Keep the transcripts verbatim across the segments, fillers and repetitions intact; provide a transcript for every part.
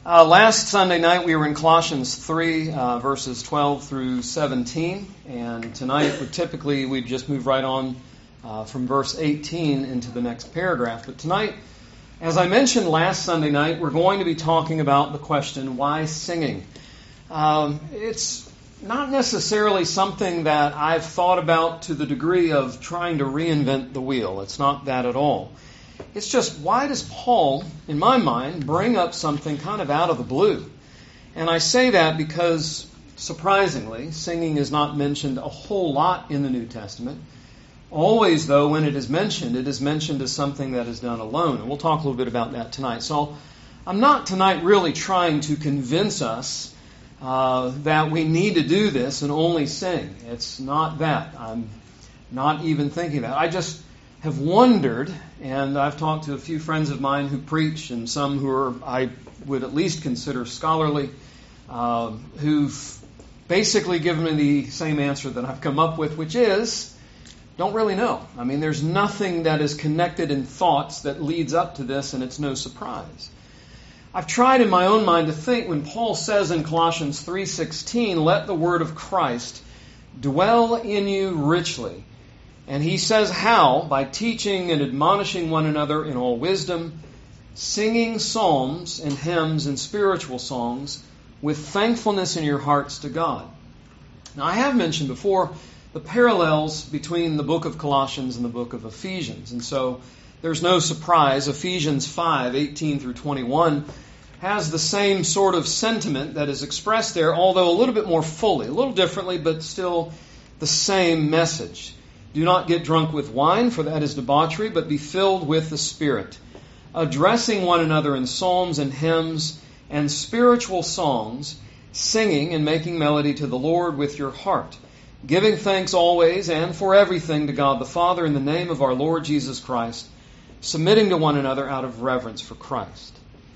Uh, last Sunday night we were in Colossians three, uh, verses twelve through seventeen, and tonight would typically we'd just move right on uh, from verse eighteen into the next paragraph. But tonight, as I mentioned last Sunday night, we're going to be talking about the question, why singing? Um, it's not necessarily something that I've thought about to the degree of trying to reinvent the wheel. It's not that at all. It's just, why does Paul, in my mind, bring up something kind of out of the blue? And I say that because, surprisingly, singing is not mentioned a whole lot in the New Testament. Always, though, when it is mentioned, it is mentioned as something that is done alone. And we'll talk a little bit about that tonight. So I'm not tonight really trying to convince us uh, that we need to do this and only sing. It's not that. I'm not even thinking that. I just have wondered, and I've talked to a few friends of mine who preach, and some who are, I would at least consider scholarly, uh, who've basically given me the same answer that I've come up with, which is, don't really know. I mean, there's nothing that is connected in thoughts that leads up to this, and it's no surprise. I've tried in my own mind to think when Paul says in Colossians three sixteen, let the word of Christ dwell in you richly. And he says how? By teaching and admonishing one another in all wisdom, singing psalms and hymns and spiritual songs with thankfulness in your hearts to God. Now, I have mentioned before the parallels between the book of Colossians and the book of Ephesians. And so there's no surprise. Ephesians five, eighteen through twenty-one has the same sort of sentiment that is expressed there, although a little bit more fully, a little differently, but still the same message. Do not get drunk with wine, for that is debauchery, but be filled with the Spirit, addressing one another in psalms and hymns and spiritual songs, singing and making melody to the Lord with your heart, giving thanks always and for everything to God the Father in the name of our Lord Jesus Christ, submitting to one another out of reverence for Christ.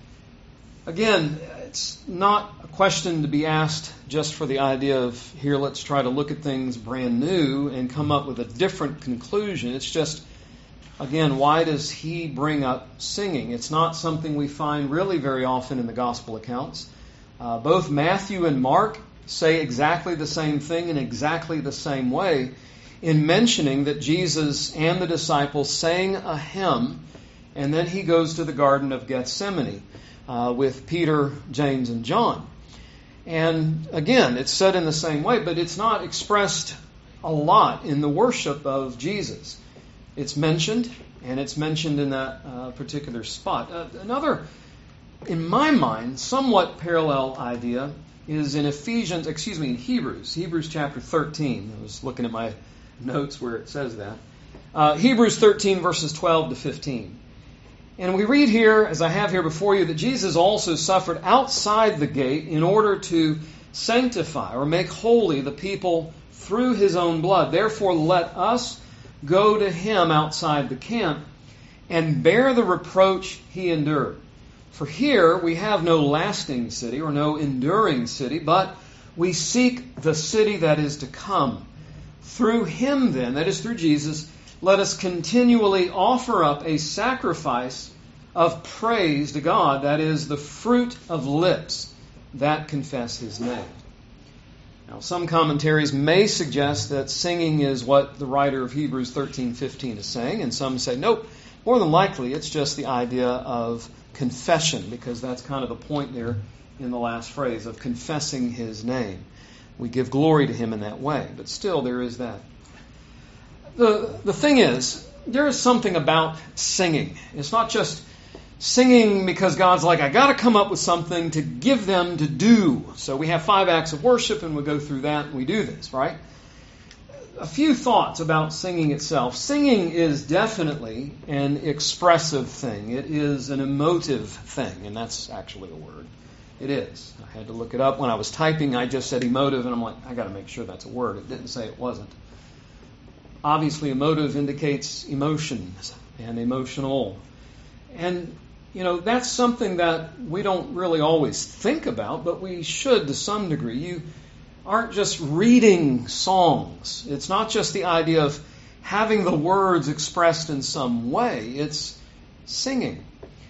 Again, it's not a question to be asked just for the idea of, here, let's try to look at things brand new and come up with a different conclusion. It's just, again, why does he bring up singing? It's not something we find really very often in the gospel accounts. Uh, both Matthew and Mark say exactly the same thing in exactly the same way in mentioning that Jesus and the disciples sang a hymn, and then he goes to the Garden of Gethsemane uh, with Peter, James, and John. And again, it's said in the same way, but it's not expressed a lot in the worship of Jesus. It's mentioned, and it's mentioned in that uh, particular spot. Uh, another, in my mind, somewhat parallel idea is in Ephesians, excuse me, in Hebrews, Hebrews chapter thirteen. I was looking at my notes where it says that. Uh, Hebrews thirteen, verses twelve to fifteen. And we read here, as I have here before you, that Jesus also suffered outside the gate in order to sanctify or make holy the people through his own blood. Therefore, let us go to him outside the camp and bear the reproach he endured. For here we have no lasting city or no enduring city, but we seek the city that is to come. Through him then, that is through Jesus, let us continually offer up a sacrifice of praise to God, that is the fruit of lips that confess his name. Now, some commentaries may suggest that singing is what the writer of Hebrews thirteen fifteen is saying, and some say, nope, more than likely it's just the idea of confession, because that's kind of the point there in the last phrase of confessing his name. We give glory to him in that way, but still there is that. The, the thing is, there is something about singing. It's not just singing because God's like, I got to come up with something to give them to do. So we have five acts of worship and we go through that and we do this, right? A few thoughts about singing itself. Singing is definitely an expressive thing. It is an emotive thing, and that's actually a word. It is. I had to look it up. When I was typing, I just said emotive, and I'm like, I got to make sure that's a word. It didn't say it wasn't. Obviously, emotive indicates emotions and emotional. And, you know, that's something that we don't really always think about, but we should to some degree. You aren't just reading songs. It's not just the idea of having the words expressed in some way. It's singing.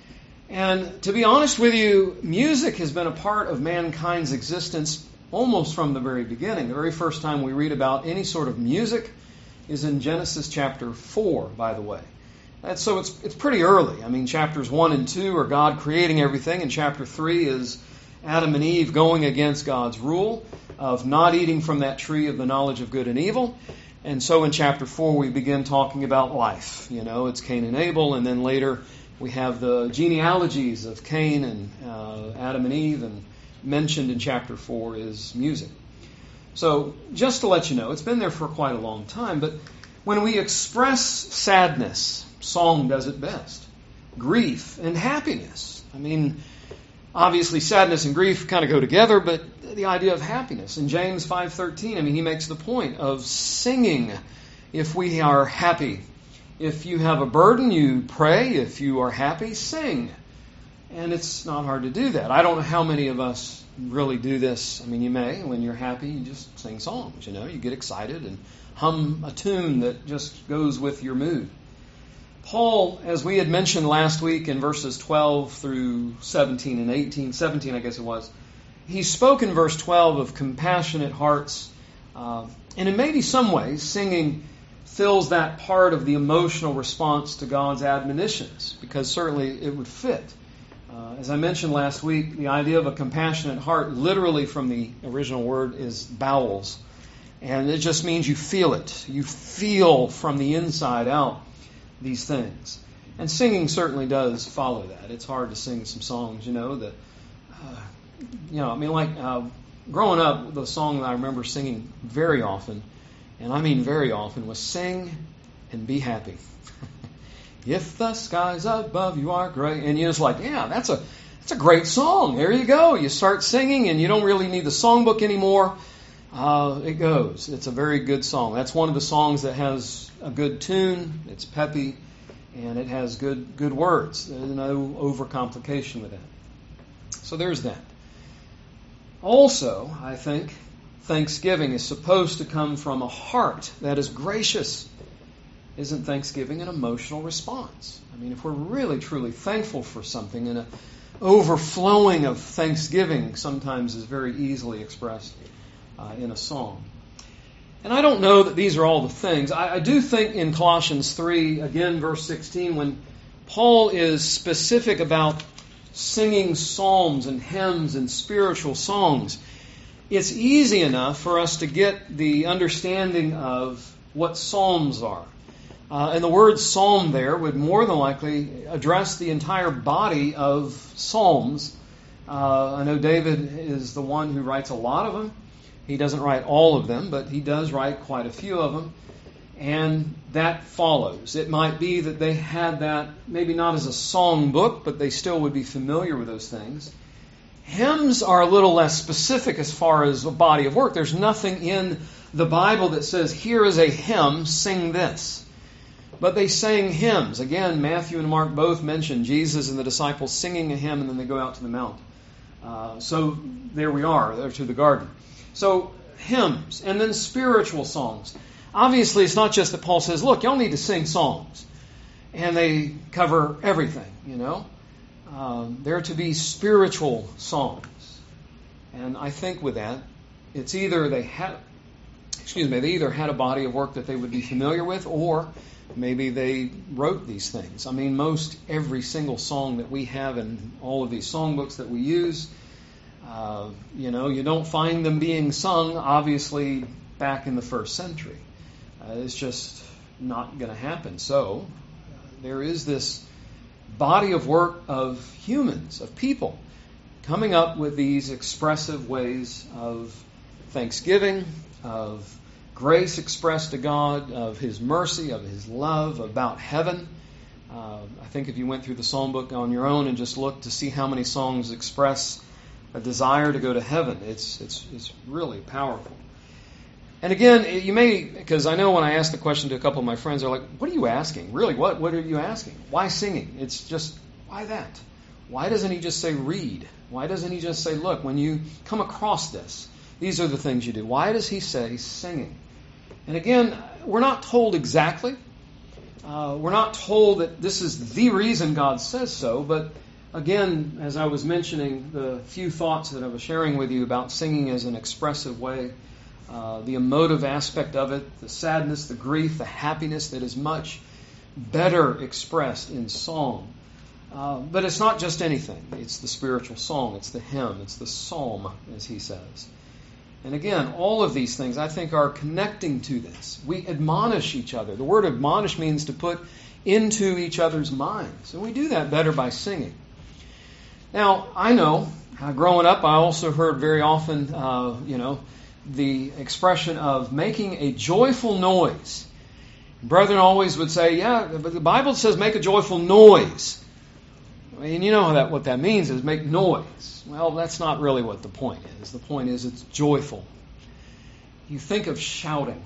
And to be honest with you, music has been a part of mankind's existence almost from the very beginning. The very first time we read about any sort of music is in Genesis chapter four, by the way. That's, so it's it's pretty early. I mean, chapters one and two are God creating everything, and chapter three is Adam and Eve going against God's rule of not eating from that tree of the knowledge of good and evil. And so in chapter four we begin talking about life. You know, it's Cain and Abel, and then later we have the genealogies of Cain and uh, Adam and Eve, and mentioned in chapter four is music. So just to let you know, it's been there for quite a long time, but when we express sadness, song does it best. Grief and happiness. I mean, obviously sadness and grief kind of go together, but the idea of happiness. In James five thirteen, I mean, he makes the point of singing if we are happy. If you have a burden, you pray. If you are happy, sing. And it's not hard to do that. I don't know how many of us really do this. I mean, you may. When you're happy, you just sing songs, you know. You get excited and hum a tune that just goes with your mood. Paul, as we had mentioned last week in verses twelve through seventeen and eighteen, seventeen I guess it was, he spoke in verse twelve of compassionate hearts. Uh, and in maybe some ways, singing fills that part of the emotional response to God's admonitions, because certainly it would fit. Uh, as I mentioned last week, the idea of a compassionate heart, literally from the original word, is bowels. And it just means you feel it. You feel from the inside out these things. And singing certainly does follow that. It's hard to sing some songs, you know, that, uh, you know, I mean, like uh, growing up, the song that I remember singing very often, and I mean very often, was Sing and Be Happy. If the skies above you are gray. And you're just like, yeah, that's a that's a great song. There you go. You start singing and you don't really need the songbook anymore. Uh, it goes. It's a very good song. That's one of the songs that has a good tune. It's peppy, and it has good good words. There's no overcomplication with that. So there's that. Also, I think thanksgiving is supposed to come from a heart that is gracious. Isn't thanksgiving an emotional response? I mean, if we're really, truly thankful for something, and an overflowing of thanksgiving sometimes is very easily expressed uh, in a song. And I don't know that these are all the things. I, I do think in Colossians three, again, verse sixteen, when Paul is specific about singing psalms and hymns and spiritual songs, it's easy enough for us to get the understanding of what psalms are. Uh, and the word psalm there would more than likely address the entire body of psalms. Uh, I know David is the one who writes a lot of them. He doesn't write all of them, but he does write quite a few of them. And that follows. It might be that they had that, maybe not as a song book, but they still would be familiar with those things. Hymns are a little less specific as far as a body of work. There's nothing in the Bible that says, here is a hymn, sing this. But they sang hymns. Again, Matthew and Mark both mention Jesus and the disciples singing a hymn, and then they go out to the mount. Uh, so there we are, there to the garden. So hymns, and then spiritual songs. Obviously, it's not just that Paul says, look, y'all need to sing songs. And they cover everything, you know. Um, they're to be spiritual songs. And I think with that, it's either they had, excuse me, they either had a body of work that they would be familiar with, or maybe they wrote these things. I mean, most every single song that we have in all of these songbooks that we use, uh, you know, you don't find them being sung, obviously, back in the first century. Uh, it's just not going to happen. So, uh, there is this body of work of humans, of people, coming up with these expressive ways of thanksgiving, of grace expressed to God, of His mercy, of His love, about heaven. Uh, I think if you went through the psalm book on your own and just looked to see how many songs express a desire to go to heaven, it's it's it's really powerful. And again, you may, because I know when I asked the question to a couple of my friends, they're like, what are you asking? Really, what what are you asking? Why singing? It's just, why that? Why doesn't he just say read? Why doesn't he just say, look, when you come across this, these are the things you do? Why does he say singing? And again, we're not told exactly. Uh, we're not told that this is the reason God says so, but again, as I was mentioning, the few thoughts that I was sharing with you about singing as an expressive way, uh, the emotive aspect of it, the sadness, the grief, the happiness that is much better expressed in song. Uh, but it's not just anything. It's the spiritual song. It's the hymn. It's the psalm, as he says. And again, all of these things, I think, are connecting to this. We admonish each other. The word admonish means to put into each other's minds. And we do that better by singing. Now, I know, uh, growing up, I also heard very often, uh, you know, the expression of making a joyful noise. Brethren always would say, yeah, but the Bible says make a joyful noise. And you know that what that means is make noise. Well, that's not really what the point is. The point is it's joyful. You think of shouting.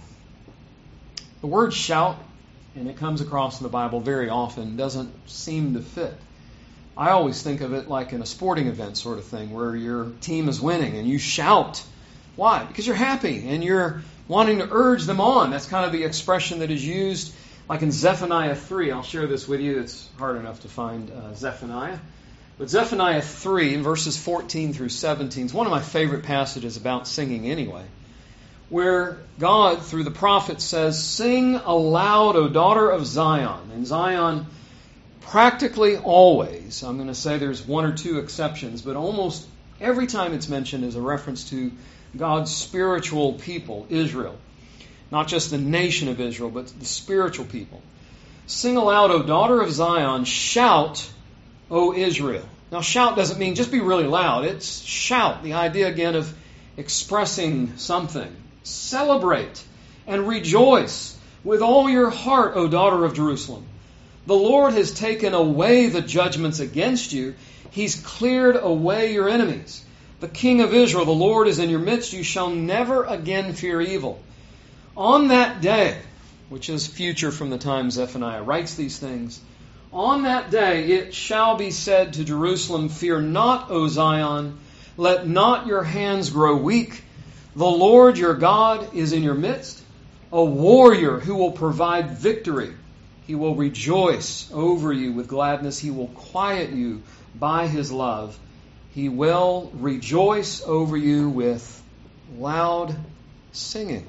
The word shout, and it comes across in the Bible very often, doesn't seem to fit. I always think of it like in a sporting event sort of thing where your team is winning and you shout. Why? Because you're happy and you're wanting to urge them on. That's kind of the expression that is used like in Zephaniah three. I'll share this with you. It's hard enough to find uh, Zephaniah. But Zephaniah three, verses fourteen through seventeen, is one of my favorite passages about singing anyway, where God, through the prophet, says, "Sing aloud, O daughter of Zion." And Zion, practically always, I'm going to say there's one or two exceptions, but almost every time it's mentioned is a reference to God's spiritual people, Israel. Not just the nation of Israel, but the spiritual people. "Sing aloud, O daughter of Zion, shout, O Israel." Now, shout doesn't mean just be really loud. It's shout, the idea again of expressing something. Celebrate and rejoice with all your heart, O daughter of Jerusalem. The Lord has taken away the judgments against you. He's cleared away your enemies. The King of Israel, the Lord, is in your midst. You shall never again fear evil. On that day, which is future from the time Zephaniah writes these things, on that day it shall be said to Jerusalem, "Fear not, O Zion, let not your hands grow weak. The Lord your God is in your midst, a warrior who will provide victory. He will rejoice over you with gladness. He will quiet you by his love. He will rejoice over you with loud singing."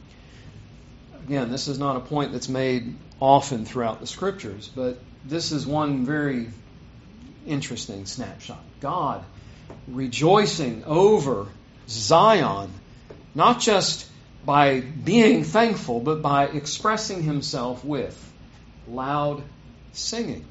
Again, this is not a point that's made often throughout the Scriptures, but this is one very interesting snapshot. God rejoicing over Zion, not just by being thankful, but by expressing himself with loud singing.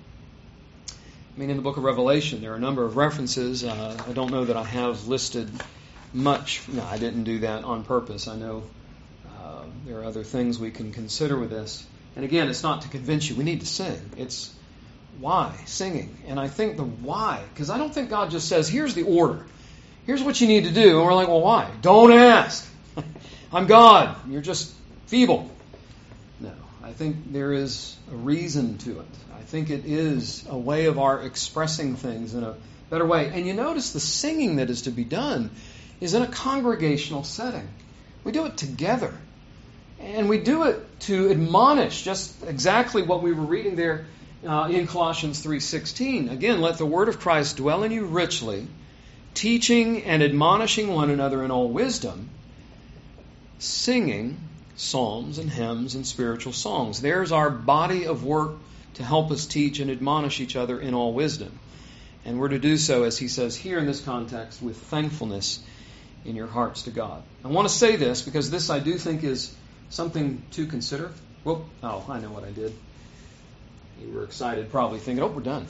I mean, in the book of Revelation, there are a number of references. Uh, I don't know that I have listed much. No, I didn't do that on purpose. I know uh, there are other things we can consider with this. And again, it's not to convince you we need to sing. It's why singing. And I think the why, because I don't think God just says, here's the order. Here's what you need to do. And we're like, well, why? Don't ask. I'm God. You're just feeble. No, I think there is a reason to it. I think it is a way of our expressing things in a better way. And you notice the singing that is to be done is in a congregational setting. We do it together. And we do it to admonish just exactly what we were reading there uh, in Colossians three sixteen. Again, let the word of Christ dwell in you richly, teaching and admonishing one another in all wisdom, singing psalms and hymns and spiritual songs. There's our body of work to help us teach and admonish each other in all wisdom. And we're to do so, as he says here in this context, with thankfulness in your hearts to God. I want to say this because this I do think is something to consider. Whoop. Oh, I know what I did. You were excited, probably thinking, oh, we're done.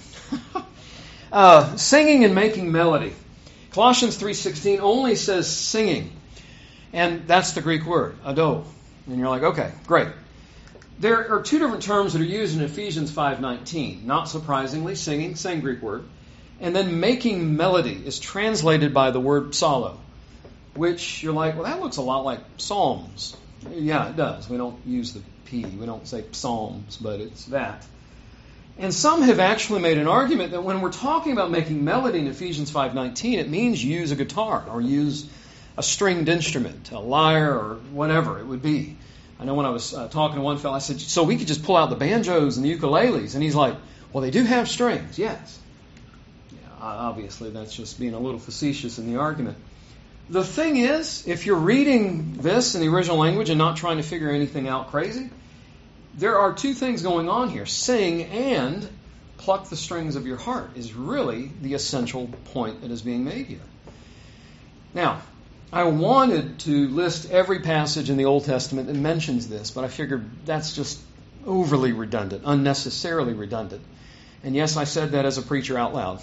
uh, singing and making melody. Colossians three sixteen only says singing. And that's the Greek word, ado. And you're like, okay, great. There are two different terms that are used in Ephesians five nineteen. Not surprisingly, singing, same Greek word. And then making melody is translated by the word psallo, which you're like, well, that looks a lot like psalms. Yeah, it does. We don't use the P. We don't say psalms, but it's that. And some have actually made an argument that when we're talking about making melody in Ephesians five nineteen, it means use a guitar or use a stringed instrument, a lyre or whatever it would be. I know when I was uh, talking to one fellow, I said, so we could just pull out the banjos and the ukuleles. And he's like, well, they do have strings, yes. Yeah, obviously, that's just being a little facetious in the argument. The thing is, if you're reading this in the original language and not trying to figure anything out crazy, there are two things going on here. Sing and pluck the strings of your heart is really the essential point that is being made here. Now, I wanted to list every passage in the Old Testament that mentions this, but I figured that's just overly redundant, unnecessarily redundant. And yes, I said that as a preacher out loud.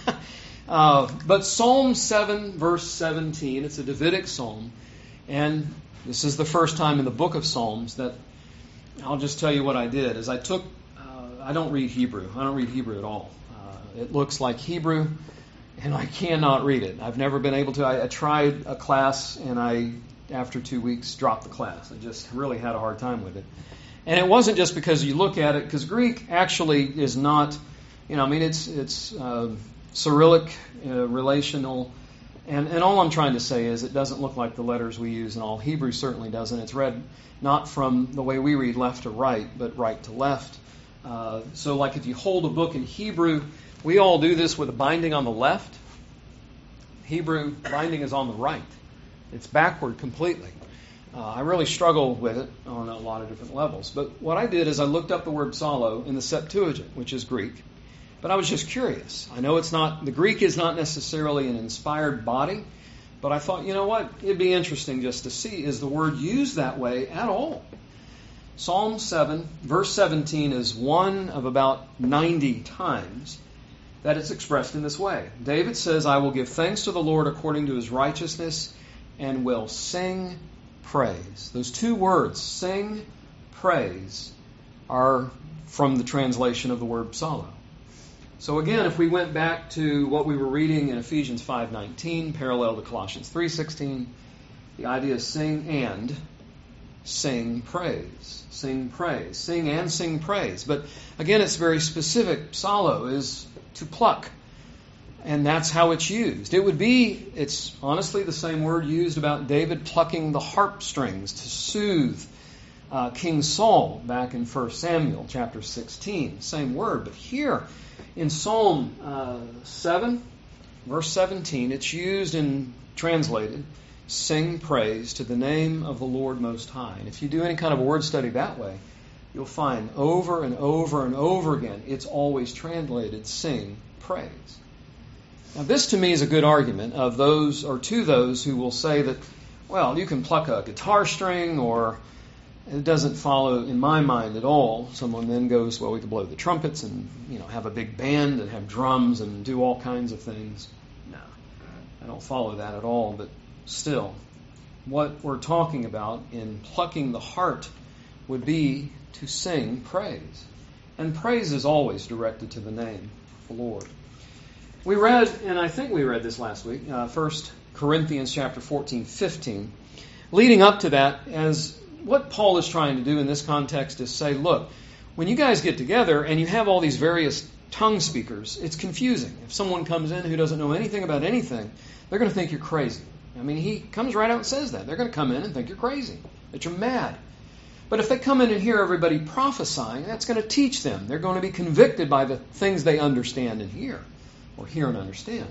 uh, but Psalm seven, verse seventeen, it's a Davidic psalm, and this is the first time in the book of Psalms that I'll just tell you what I did. Is I took, uh, I don't read Hebrew. I don't read Hebrew at all. Uh, it looks like Hebrew, and I cannot read it. I've never been able to. I, I tried a class, and I, after two weeks, dropped the class. I just really had a hard time with it. And it wasn't just because you look at it, because Greek actually is not, you know, I mean, it's it's uh, Cyrillic, uh, relational, and, and all I'm trying to say is it doesn't look like the letters we use in all. Hebrew certainly doesn't. It's read not from the way we read left to right, but right to left. Uh, so like if you hold a book in Hebrew, we all do this with a binding on the left. Hebrew binding is on the right. It's backward completely. Uh, I really struggle with it on a lot of different levels. But what I did is I looked up the word psallo in the Septuagint, which is Greek. But I was just curious. I know it's not, the Greek is not necessarily an inspired body, but I thought, you know what, it'd be interesting just to see, is the word used that way at all? Psalm seven, verse seventeen is one of about ninety times that it's expressed in this way. David says, I will give thanks to the Lord according to his righteousness and will sing praise. Those two words, sing, praise, are from the translation of the word psallo. So again, if we went back to what we were reading in Ephesians five nineteen, parallel to Colossians three sixteen, the idea is sing and sing praise. Sing praise. Sing and sing praise. But again, it's very specific. Psallo is to pluck. And that's how it's used. It would be, it's honestly the same word used about David plucking the harp strings to soothe uh, King Saul back in First Samuel chapter sixteen. Same word. But here in Psalm uh, seven, verse seventeen, it's used and translated, sing praise to the name of the Lord Most High. And if you do any kind of a word study that way, you'll find over and over and over again, it's always translated, sing praise. Now, this to me is a good argument of those, or to those who will say that, well, you can pluck a guitar string, or it doesn't follow in my mind at all. Someone then goes, well, we could blow the trumpets and, you know, have a big band and have drums and do all kinds of things. No, I don't follow that at all. But still, what we're talking about in plucking the heart would be to sing praise. And praise is always directed to the name of the Lord. We read, and I think we read this last week, uh, First Corinthians chapter fourteen, fifteen. Leading up to that, as what Paul is trying to do in this context is say, look, when you guys get together and you have all these various tongue speakers, it's confusing. If someone comes in who doesn't know anything about anything, they're going to think you're crazy. I mean, he comes right out and says that. They're going to come in and think you're crazy, that you're mad. But if they come in and hear everybody prophesying, that's going to teach them. They're going to be convicted by the things they understand and hear, or hear and understand.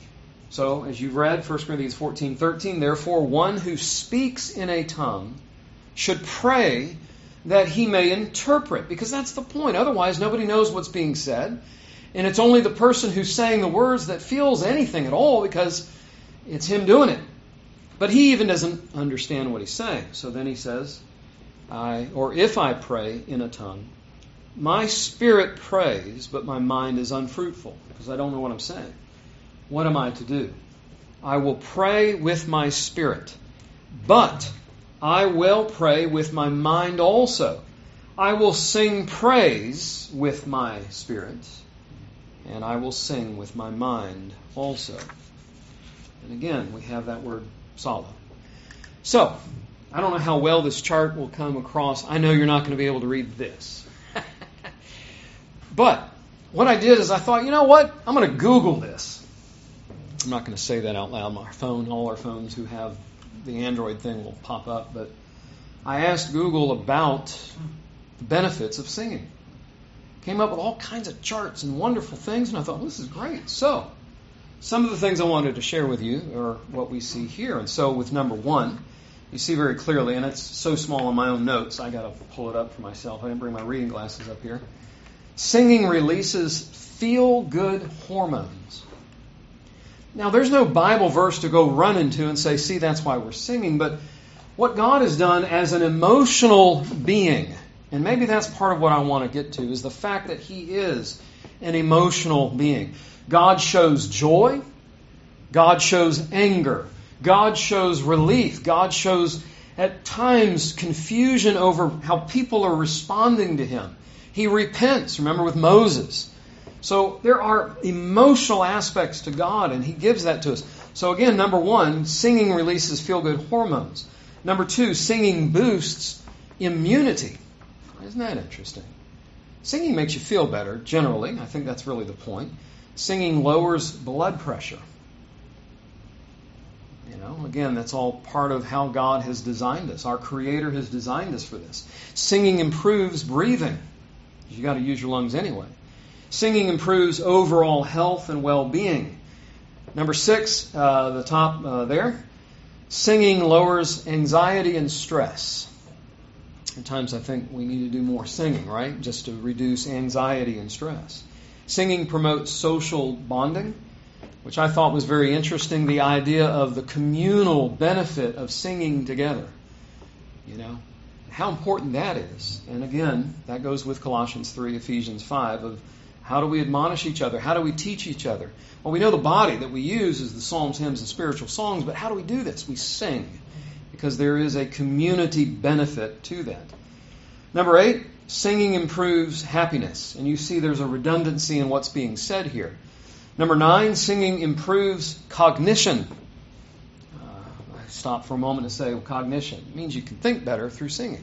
So, as you've read, First Corinthians fourteen, thirteen, therefore one who speaks in a tongue should pray that he may interpret, because that's the point. Otherwise, nobody knows what's being said, and it's only the person who's saying the words that feels anything at all, because it's him doing it. But he even doesn't understand what he's saying. So then he says, I, or if I pray in a tongue, my spirit prays, but my mind is unfruitful, because I don't know what I'm saying. What am I to do? I will pray with my spirit, but I will pray with my mind also. I will sing praise with my spirit, and I will sing with my mind also. And again, we have that word psallo. So, I don't know how well this chart will come across. I know you're not going to be able to read this. But what I did is I thought, you know what? I'm going to Google this. I'm not going to say that out loud. My phone, all our phones who have the Android thing will pop up. But I asked Google about the benefits of singing. Came up with all kinds of charts and wonderful things, and I thought, well, this is great. So, some of the things I wanted to share with you are what we see here. And so with number one, you see very clearly, and it's so small in my own notes, I got to pull it up for myself. I didn't bring my reading glasses up here. Singing releases feel-good hormones. Now, there's no Bible verse to go run into and say, see, that's why we're singing. But what God has done as an emotional being, and maybe that's part of what I want to get to, is the fact that He is an emotional being. God shows joy. God shows anger. God shows relief. God shows, at times, confusion over how people are responding to Him. He repents, remember, with Moses. So there are emotional aspects to God, and He gives that to us. So again, number one, singing releases feel-good hormones. Number two, singing boosts immunity. Isn't that interesting? Singing makes you feel better, generally. I think that's really the point. Singing lowers blood pressure. You know, again, that's all part of how God has designed us. Our Creator has designed us for this. Singing improves breathing. You've got to use your lungs anyway. Singing improves overall health and well-being. Number six, uh, the top uh, there, singing lowers anxiety and stress. Sometimes I think we need to do more singing, right? Just to reduce anxiety and stress. Singing promotes social bonding, which I thought was very interesting, the idea of the communal benefit of singing together. You know, how important that is. And again, that goes with Colossians three, Ephesians five, of how do we admonish each other? How do we teach each other? Well, we know the body that we use is the psalms, hymns, and spiritual songs, but how do we do this? We sing, because there is a community benefit to that. Number eight, singing improves happiness. And you see there's a redundancy in what's being said here. Number nine, singing improves cognition. Uh, I stop for a moment to say, well, cognition. It means you can think better through singing.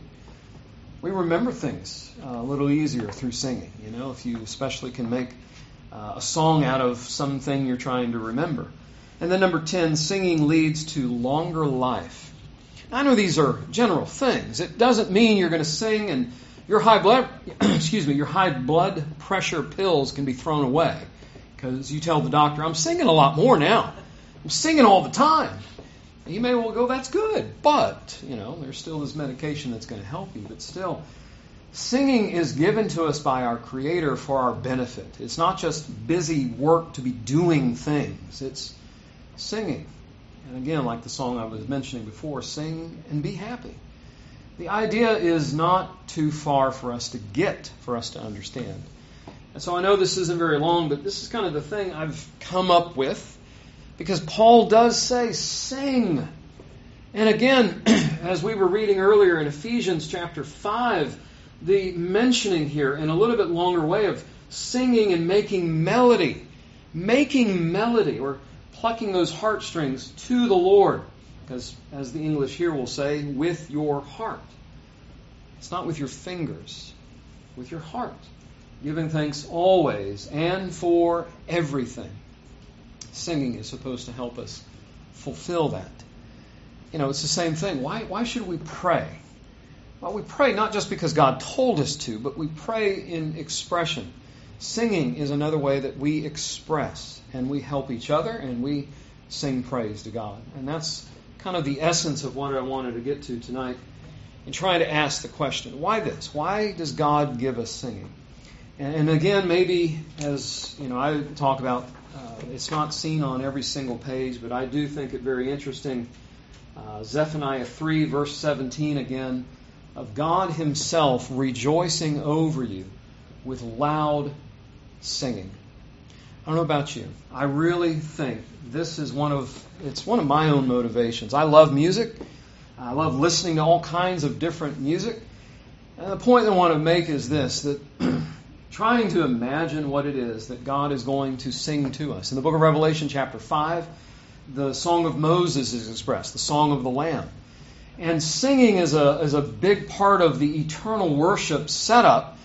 We remember things uh, a little easier through singing. You know, if you especially can make uh, a song out of something you're trying to remember. And then number ten, singing leads to longer life. Now, I know these are general things. It doesn't mean you're going to sing and your high blood, excuse me, your high blood pressure pills can be thrown away because you tell the doctor, I'm singing a lot more now. I'm singing all the time. You may well go, that's good, but, you know, there's still this medication that's going to help you. But still, singing is given to us by our Creator for our benefit. It's not just busy work to be doing things. It's singing. And again, like the song I was mentioning before, sing and be happy. The idea is not too far for us to get, for us to understand. And so I know this isn't very long, but this is kind of the thing I've come up with. Because Paul does say, sing. And again, as we were reading earlier in Ephesians chapter five, the mentioning here in a little bit longer way of singing and making melody. Making melody, or plucking those heartstrings to the Lord. Because as the English here will say, with your heart. It's not with your fingers, with your heart. Giving thanks always and for everything. Singing is supposed to help us fulfill that. You know, it's the same thing. Why, why should we pray? Well, we pray not just because God told us to, but we pray in expression. Singing is another way that we express, and we help each other, and we sing praise to God. And that's kind of the essence of what I wanted to get to tonight, and trying to ask the question, why this? Why does God give us singing? And, and again, maybe as you know, I talk about, uh, it's not seen on every single page, but I do think it very interesting. Uh, Zephaniah three, verse seventeen again, of God Himself rejoicing over you with loud singing. I don't know about you. I really think this is one of, it's one of my own motivations. I love music. I love listening to all kinds of different music. And the point I want to make is this, that trying to imagine what it is that God is going to sing to us. In the book of Revelation, chapter five, the Song of Moses is expressed, the Song of the Lamb. And singing is a, is a big part of the eternal worship setup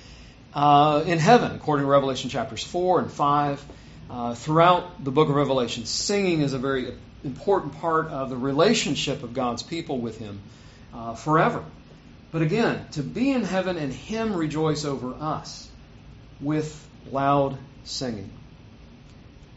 uh, in heaven, according to Revelation chapters four and five. Uh, throughout the book of Revelation, singing is a very important part of the relationship of God's people with Him uh, forever. But again, to be in heaven and Him rejoice over us with loud singing.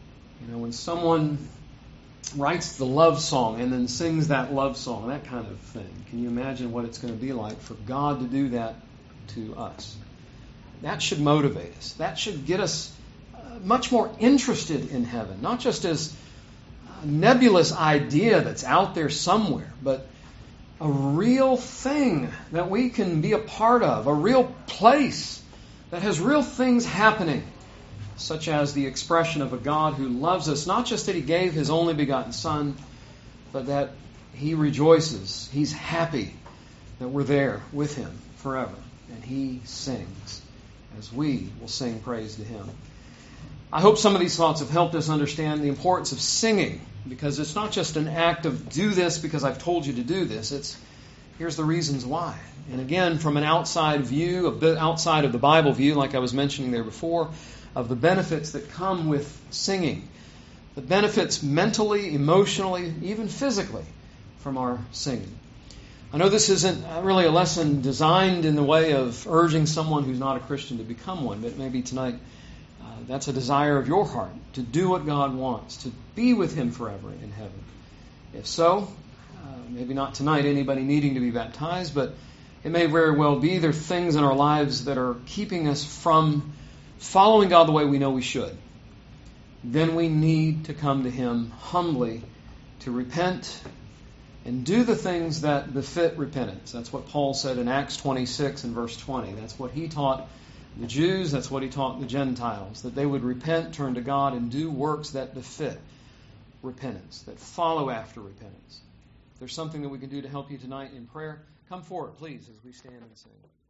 You know, when someone writes the love song and then sings that love song, that kind of thing, can you imagine what it's going to be like for God to do that to us? That should motivate us. That should get us uh, much more interested in heaven, not just as a nebulous idea that's out there somewhere, but a real thing that we can be a part of, a real place that has real things happening, such as the expression of a God who loves us, not just that He gave His only begotten Son, but that He rejoices, He's happy that we're there with Him forever, and He sings as we will sing praise to Him. I hope some of these thoughts have helped us understand the importance of singing, because it's not just an act of do this because I've told you to do this. It's here's the reasons why. And again, from an outside view, a bit outside of the Bible view, like I was mentioning there before, of the benefits that come with singing. The benefits mentally, emotionally, even physically from our singing. I know this isn't really a lesson designed in the way of urging someone who's not a Christian to become one, but maybe tonight uh, that's a desire of your heart, to do what God wants, to be with Him forever in heaven. If so, uh, maybe not tonight anybody needing to be baptized, but it may very well be there are things in our lives that are keeping us from following God the way we know we should. Then we need to come to Him humbly to repent and do the things that befit repentance. That's what Paul said in Acts twenty-six and verse twenty. That's what he taught the Jews. That's what he taught the Gentiles. That they would repent, turn to God, and do works that befit repentance, that follow after repentance. If there's something that we can do to help you tonight in prayer, come forward, please, as we stand and sing.